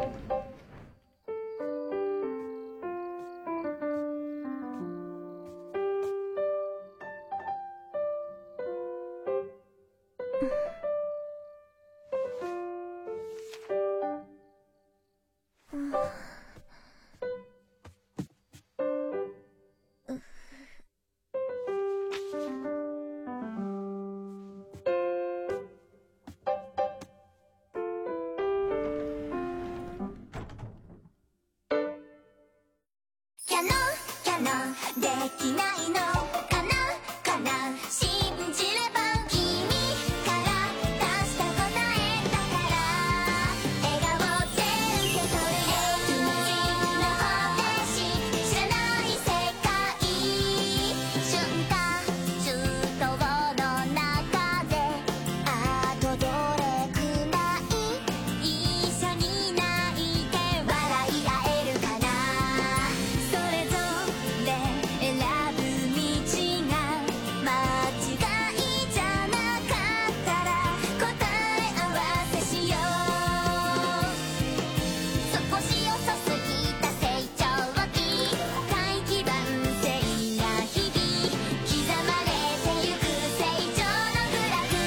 できないのかな信じれば君から出した答えだから笑顔で受け取るよ君の方程式知らない世界瞬間中東の中であとどれくらい一緒に泣いて笑い合えるかなそれぞれ選ぶ道が間違いじゃなかったら答え合わせしよう少し遅すぎた成長期大基盤性が日々刻まれてゆく成長のグラフ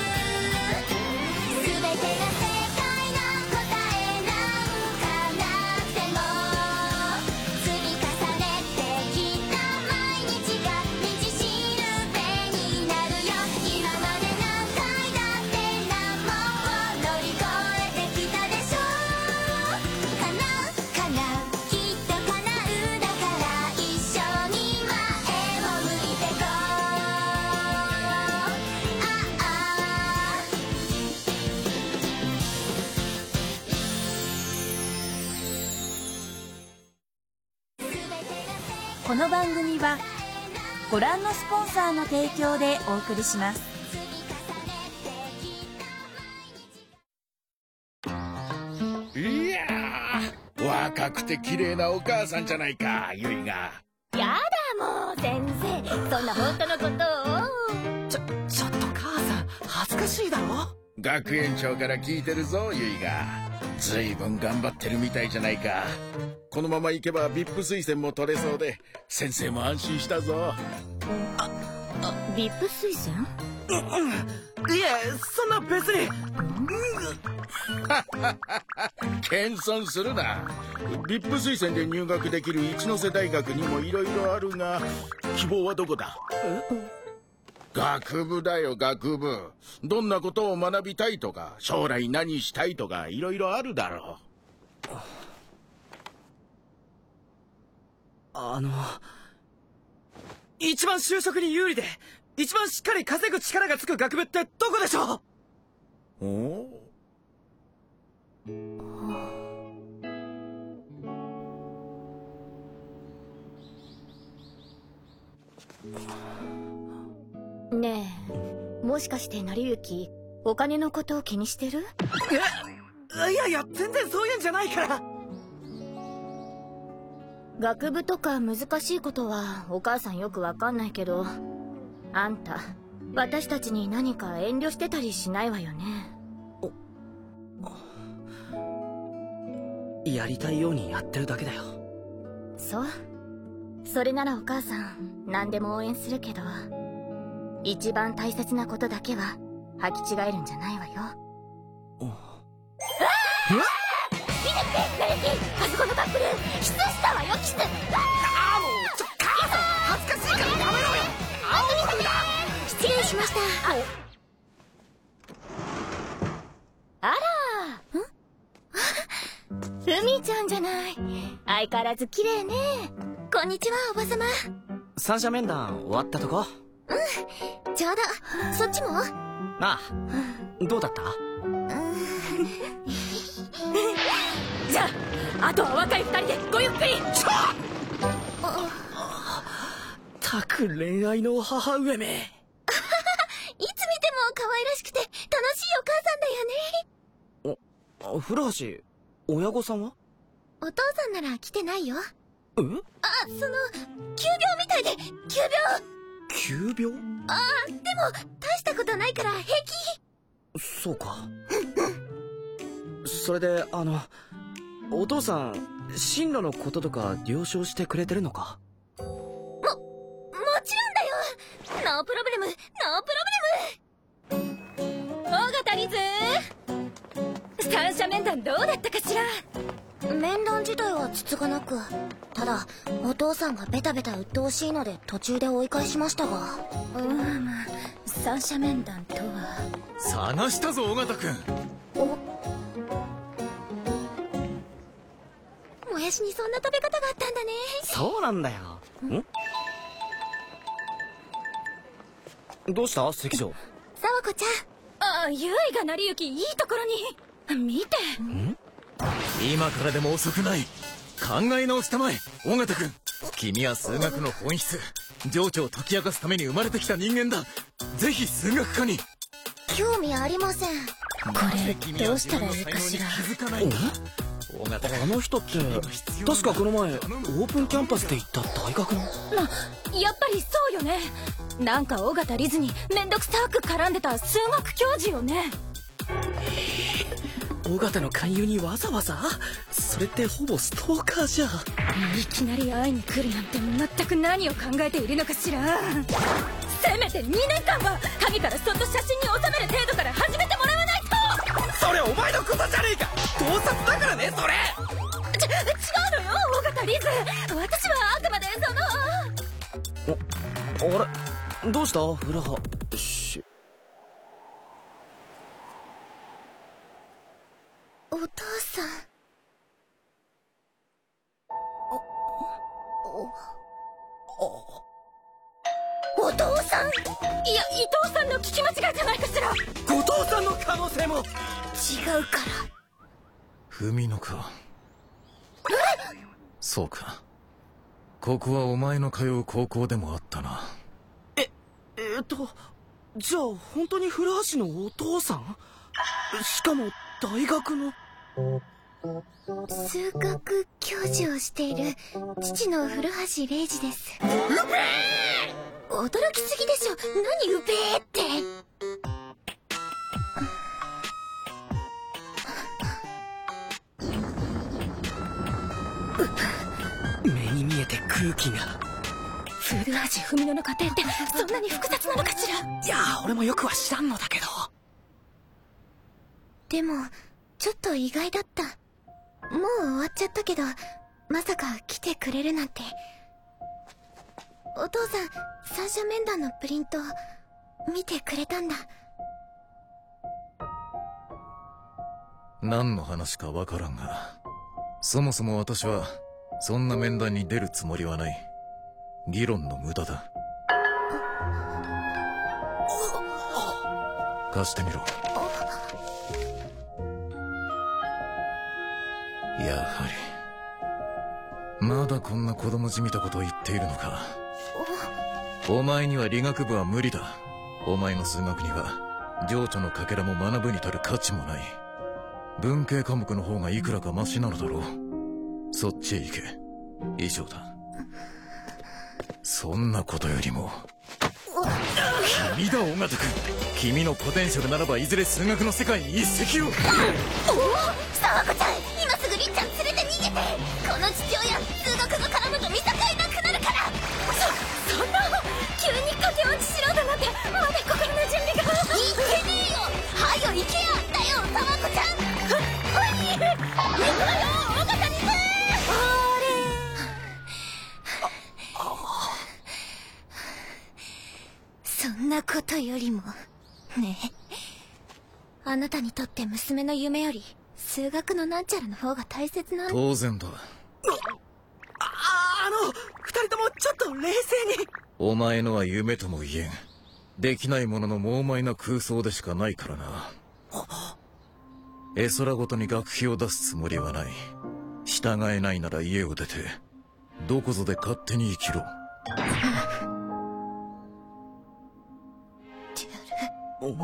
全てが正解な答えなんかなくても積み重ねてきた毎日が道しるべになるよ今まで何回だって難問を乗り越えてきたでしょ叶うきっと叶うだから一緒に前を向いてこうこの番組はご覧のスポンサーの提供でお送りします。 いやー、若くて綺麗なお母さんじゃないか、ゆいが。 やだもう先生そんな本当のことをちょっと母さん恥ずかしいだろ。 学園長から聞いてるぞ、ゆいが。ずいぶん頑張ってるみたいじゃないか。このまま行けば VIP 推薦も取れそうで先生も安心したぞ。 VIP 推薦いえ、そんな別に。 謙遜するな。 VIP 推薦で入学できる一ノ瀬大学にもいろいろあるが希望はどこだ？学部だよ、学部。どんなことを学びたいとか将来何したいとかいろいろあるだろう。 一番就職に有利で一番しっかり稼ぐ力がつく学部ってどこでしょう？ おねえもしかして成幸お金のことを気にしてる？ いや全然そういうんじゃないから。 学部とか難しいことはお母さんよくわかんないけどあんた私たちに何か遠慮してたりしないわよね。 やりたいようにやってるだけだよ。 そうそれならお母さん何でも応援するけど一番大切なことだけは履き違えるんじゃないわよ。あそこのカップルキスしたわよ、キス。 もう母さん恥ずかしいからやめろよ。青だ。 失礼しました。あら海ちゃんじゃない。相変わらず綺麗ね。こんにちはおばさま。 三者面談終わったとこ？ ちょうどそっちも？ ああ、どうだった？ じゃああとは若い二人でごゆっくり。 たく恋愛の母上め。 いつ見ても可愛らしくて楽しいお母さんだよね。 古橋、親御さんは？ お父さんなら来てないよ。 え？ 急病みたいで急病。 急病？ でも大したことないから平気。 そうか。それでお父さん進路のこととか了承してくれてるのか？ もちろんだよ。ノープロブレム、ノープロブレム。尾形リズ、三者面談どうだったかしら？面談自体はつつがなく、ただお父さんがベタベタ鬱陶しいので途中で追い返しましたが。三者面談とは。 探したぞ尾形君。 もやしにそんな食べ方があったんだね。 そうなんだよ。どうした関長？ 沢子ちゃん。ゆいが成り行きいいところに。見て。 今からでも遅くない。考え直したまえ尾形君。君は数学の本質、情緒を解き明かすために生まれてきた人間だ。ぜひ数学科に。 興味ありません。これどうしたらいいかしら。 あの人って確かこの前オープンキャンパスで行った大学の。 やっぱりそうよね。なんか尾形リズにめんどくさく絡んでた数学教授よね。 尾形の勧誘にわざわざ？それってほぼストーカーじゃ。 いきなり会いに来るなんて全く何を考えているのかしら。せめて2年間は影からそっと写真に収める程度から始めてもらわないと。 それお前のことじゃねえか。盗撮だからねそれ。 違うのよ尾形リズ。私はあくまであれどうしたフラハ。 お父さん。お父さん。いや伊藤さんの聞き間違いじゃないかしら。 後藤さんの可能性も。 違うから文野か。そうか、ここはお前の通う高校でもあったな。 じゃあ本当に古橋のお父さん？しかも大学の。 数学教授をしている父の古橋礼二です。驚きすぎでしょ。何うべーって。 目に見えて空気が。 古橋文乃の家庭ってそんなに複雑なのかしら。 いや俺もよくは知らんのだけど。 でもちょっと意外だった。もう終わっちゃったけどまさか来てくれるなんて。お父さん三者面談のプリント見てくれたんだ。 何の話かわからんが、そもそも私はそんな面談に出るつもりはない。議論の無駄だ。貸してみろ。やはりまだこんな子供じみたことを言っているのか。お前には理学部は無理だ。お前の数学には情緒のかけらも学ぶに足る価値もない。文系科目の方がいくらかマシなのだろう。そっちへ行け。以上だ。そんなことよりも君だ尾形君。君のポテンシャルならばいずれ数学の世界に一石を。 沢子ちゃん今すぐりっちゃん連れて逃げて。この父親数学が絡むと見境なくなるから。そんな急に駆け落ちしろだなんてまだ心の準備が。言ってねえよ。はよ行けやだよ沢子ちゃん。行くわよ尾形にね。そんなことよりもねえ、あなたにとって娘の夢より数学のなんちゃらの方が大切なの？ 当然だ。 二人ともちょっと冷静に。 お前のは夢とも言えん。できないものの猛獰な空想でしかないからな。絵空ごとに学費を出すつもりはない。従えないなら家を出てどこぞで勝手に生きろ。 あんな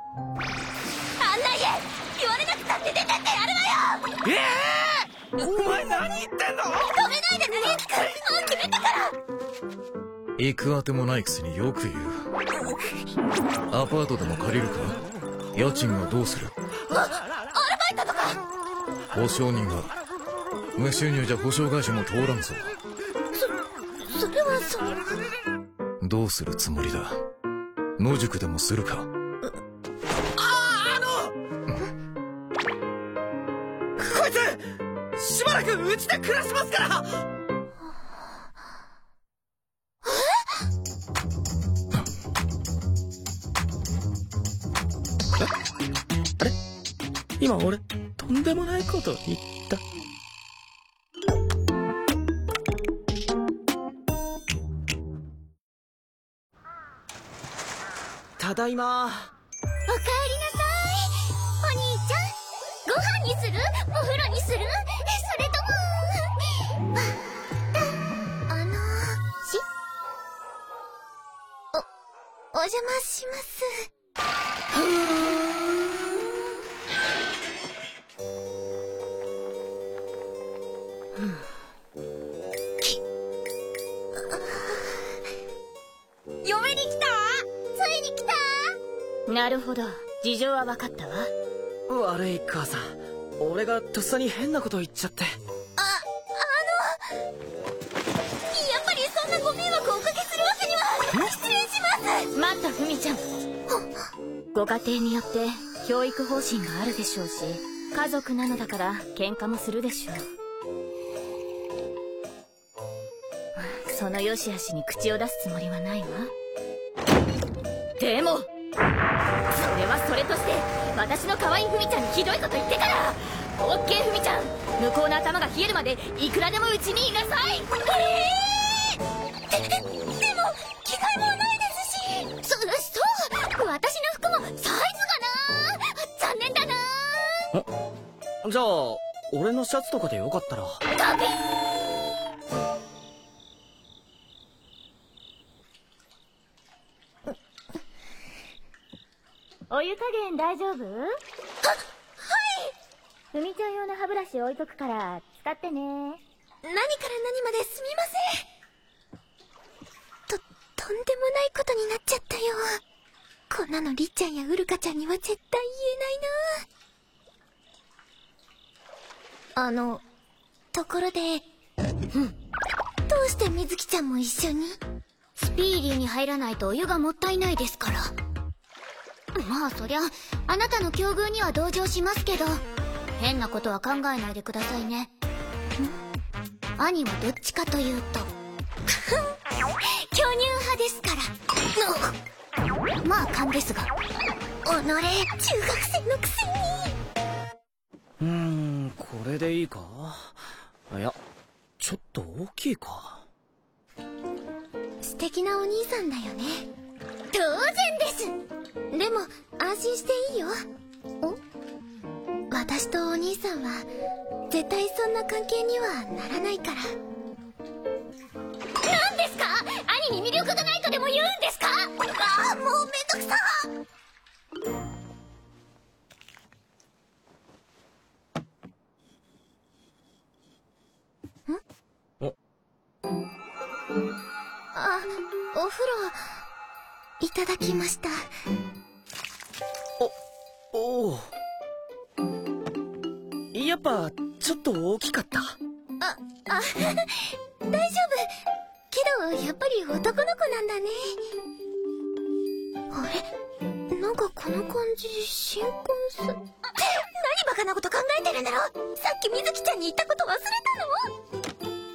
家言われなくたって出てってやるわよ。 お前何言ってんの？ 止めないでね。もう決めたから。 行くあてもないくせによく言う。アパートでも借りるか？家賃はどうする？ アルバイトとか。 保証人は？ 無収入じゃ保証会社も通らんぞ。 それはどうするつもりだ？野宿でもするか？ こいつしばらくうちで暮らしますから。あれ？今俺とんでもないこと言った？ただいま。 おかえりなさい。お兄ちゃん、ご飯にする？お風呂にする？それともお邪魔します。 嫁に来た？ ついに来た？ なるほど、事情は分かったわ。 悪い母さん、俺がとっさに変なこと言っちゃって。 やっぱりそんなご迷惑をおかけするわけには。失礼します。 待ったふみちゃん。ご家庭によって教育方針があるでしょうし、家族なのだから喧嘩もするでしょう。その良し悪しに口を出すつもりはないわ。でもそれはそれとして、私の可愛いふみちゃんにひどいこと言ってから。オッケーふみちゃん、向こうの頭が冷えるまでいくらでもうちにいなさい。 でも着替えもないですし。そう、私の服もサイズがな。残念だな。 じゃあ俺のシャツとかでよかったら。 ダメ。 お湯加減大丈夫？はい。ふみちゃん用の歯ブラシ置いとくから使ってね。 何から何まですみません。とんでもないことになっちゃったよ。こんなのりっちゃんやうるかちゃんには絶対言えないな。ところで、どうしてみずきちゃんも一緒に？ スピーディーに入らないとお湯がもったいないですから。まあそりゃあなたの境遇には同情しますけど、変なことは考えないでくださいね。兄はどっちかというと巨乳派ですから。 まあ勘ですが。 中学生のくせに。 これでいいか？いや、ちょっと大きいか。 素敵なお兄さんだよね。当然です。でも安心していいよ。私とお兄さんは絶対そんな関係にはならないから。 何ですか？兄に魅力がないとでも言うんですか？ もうめんどくさ。お風呂いただきました。 おお。やっぱちょっと大きかった。 大丈夫。けどやっぱり男の子なんだね。あれ、なんかこの感じ新婚何バカなこと考えてるんだろ。さっきみずきちゃんに言ったこと忘れたの？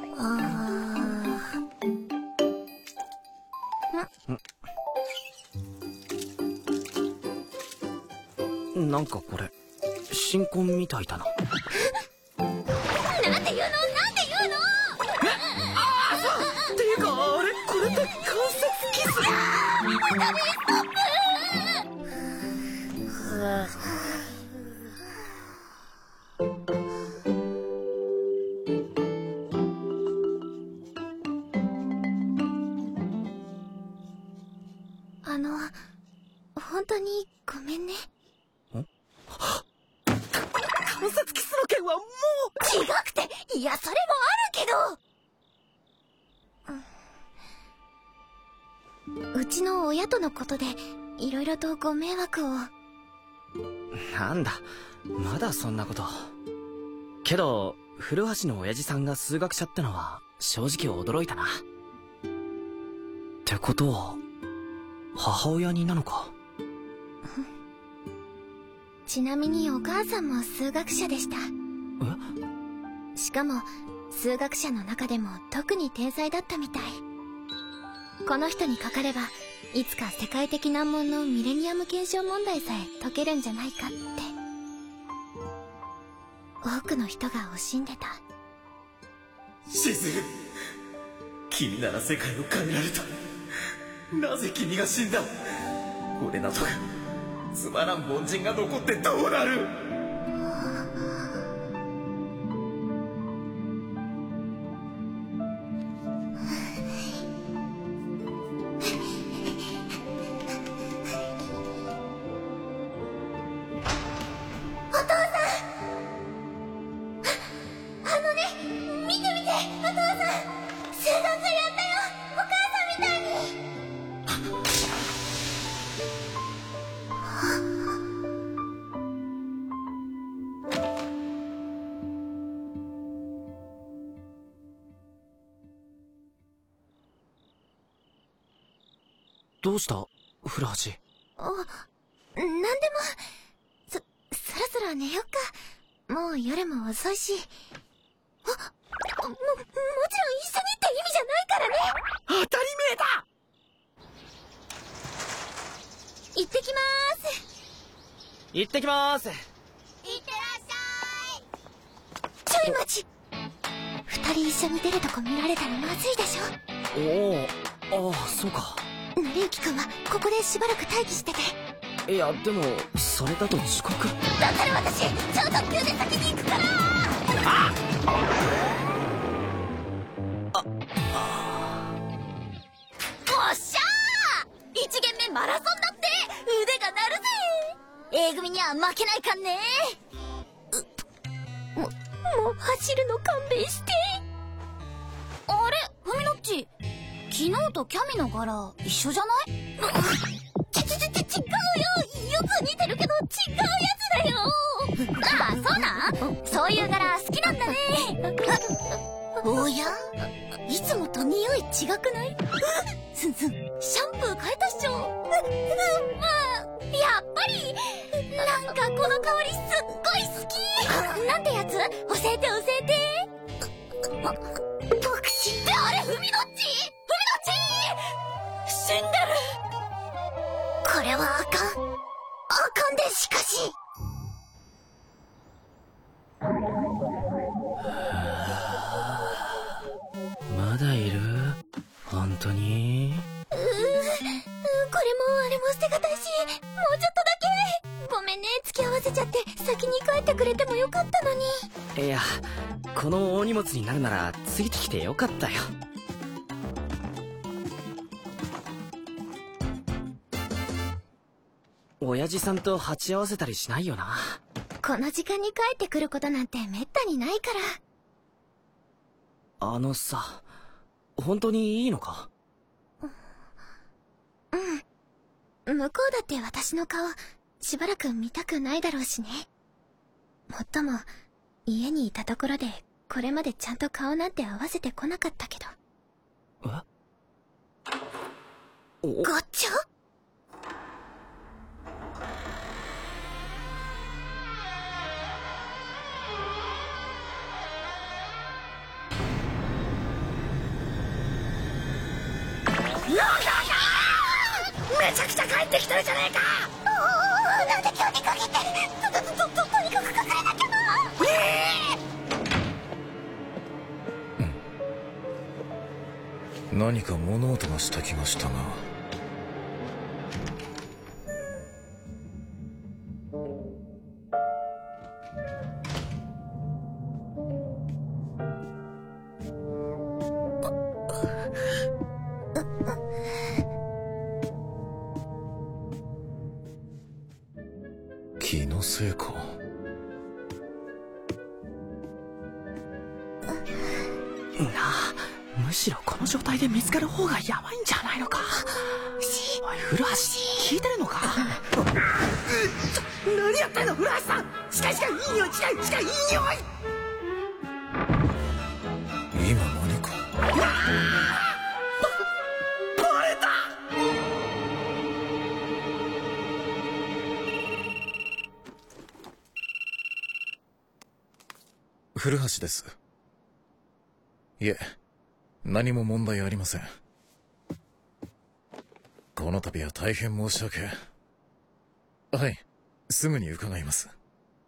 なんかこれ新婚みたいだな。 なんて言うの？っていうかあれ、これって関節キス？ ダメ、ストップ。本当にごめんね。 関節キスの件はもう。 違くて、いやそれもあるけど、うちの親とのことでいろいろとご迷惑を。 なんだ、まだそんなこと。けど古橋の親父さんが数学者ってのは正直驚いたな。ってことは母親になのか。 ちなみにお母さんも数学者でした。しかも数学者の中でも特に天才だったみたい。この人にかかればいつか世界的難問のミレニアム検証問題さえ解けるんじゃないかって多くの人が惜しんでた。 しずる、君なら世界を変えられた。なぜ君が死んだ。俺などがつまらん凡人が残ってどうなる。 どうした古橋。 なんでもそろそろ寝よっか。もう夜も遅いし。もちろん一緒にって意味じゃないからね。 当たり前だ。 行ってきまーす。 行ってきまーす。 いってらっしゃい。 ちょい待ち。二人一緒に出るとこ見られたらまずいでしょ。 おお、ああそうか。 成幸くんはここでしばらく待機してて。 いやでもそれだと遅刻。 だから私超特急で先に行くから。おっしゃー、1限目マラソンだって腕が鳴るぜ。A組には負けないかんね。もう走るの勘弁して。あれふみのっち、昨日とキャミの柄一緒じゃない？違うよ。よく似てるけど違うやつだよ。ああ、そうなん？そういう柄好きなんだね。おや？いつもと匂い違くない？すんシャンプー変えたっしょ。やっぱりなんかこの香りすっごい好き。なんてやつ？教えて。僕死んであれふみのっち死んでる。これはあかんで。しかしまだいる？本当に？ これもあれも捨てがたいし、もうちょっとだけ。ごめんね、付き合わせちゃって。先に帰ってくれてもよかったのに。 いや、この大荷物になるならついてきてよかったよ。親父さんと鉢合わせたりしないよな。 この時間に帰ってくることなんてめったにないから。 あのさ、本当にいいのか？ 向こうだって私の顔しばらく見たくないだろうしね。もっとも家にいたところでこれまでちゃんと顔なんて合わせてこなかったけど。ガチャ？ めちゃくちゃ帰ってきてるじゃねえか。なんで今日に限ってとにかく隠れなきゃな。何か物音がした気がしたが。気のせいか。 なあ、むしろこの状態で見つかる方がやばいんじゃないのか。おい古橋、聞いてるのか？何やってんの古橋さん。近いいい匂い。 バレた。 古橋です。いえ、何も問題ありません。この度は大変申し訳。はい、すぐに伺います。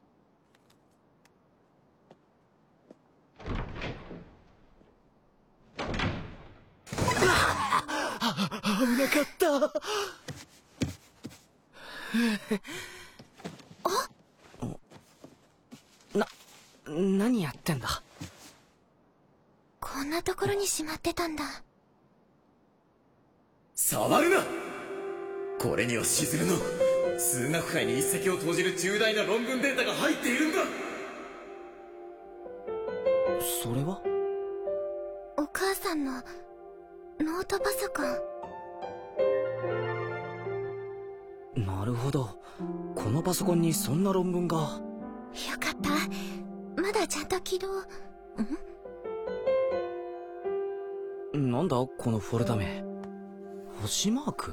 危なかった。何やってんだ。 こんなところにしまってたんだ。 触るな。これにはしずるの数学界に一石を投じる重大な論文データが入っているんだ。 それはお母さんのノートパソコン。 なるほど、このパソコンにそんな論文が。 よかった、まだちゃんと起動。 なんだこのフォルダ名。星マーク。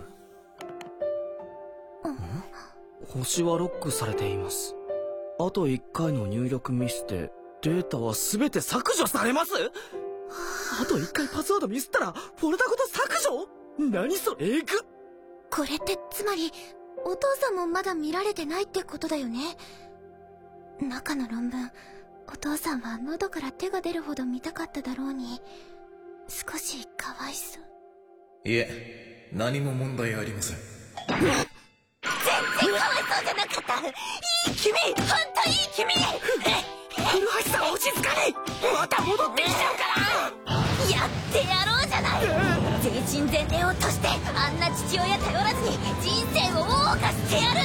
星はロックされています。あと1回の入力ミスでデータは全て削除されます。あと1回パスワードミスったらフォルダごと削除。何それ、エグ。 これってつまりお父さんもまだ見られてないってことだよね。中の論文、お父さんは喉から手が出るほど見たかっただろうに、少しかわいそう。 いえ、何も問題ありません。 全然かわいそうじゃなかった。いい君、ほんといい君。 古橋さん、落ち着かない。また戻ってきちゃうから。 やってやろうじゃない。全身全霊を賭してあんな父親頼らずに人生を謳歌してやる。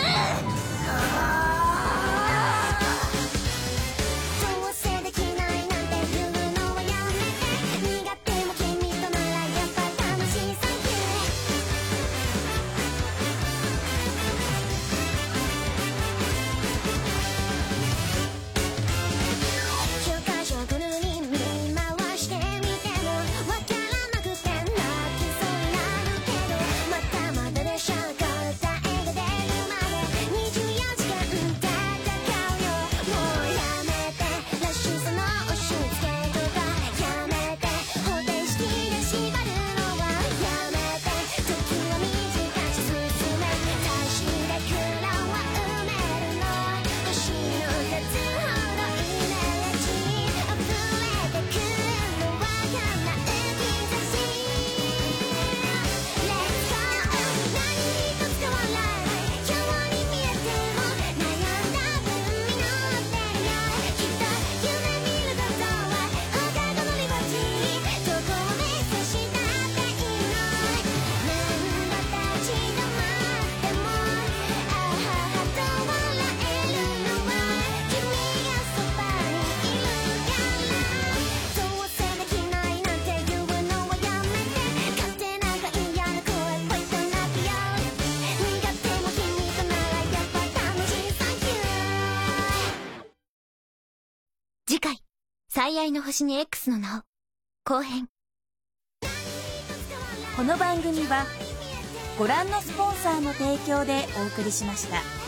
どうせできないなんて言うのはやめて。苦手も君とならやっぱ楽しいサンキュー。教科書ぐるり見回してみてもわからなくて泣きそうになるけど、またまだでしょ答えが出るまで24時間戦うよ。もうやめてらしさの押し付けとかやめて、方程式で縛るのはやめて、時は短し進め差しで空欄は埋めるの。星の数ほどイメージ溢れてくるのは叶う兆し。Let's go。 何一つ変わらない今日に見えても悩んだ分実ってるよ。きっと夢見ることは放課後のリバティ、どこを目指したっていいの。何度立ち止まってもあははと笑えるのは君がそばにいるから。どうせできないなんて言うのはやめて。勝手なんか嫌な声ポイとなってよ。苦手も君とならやっぱ楽しいサンキュー。次回、最愛の星に X の名を後編。 この番組はご覧のスポンサーの提供でお送りしました。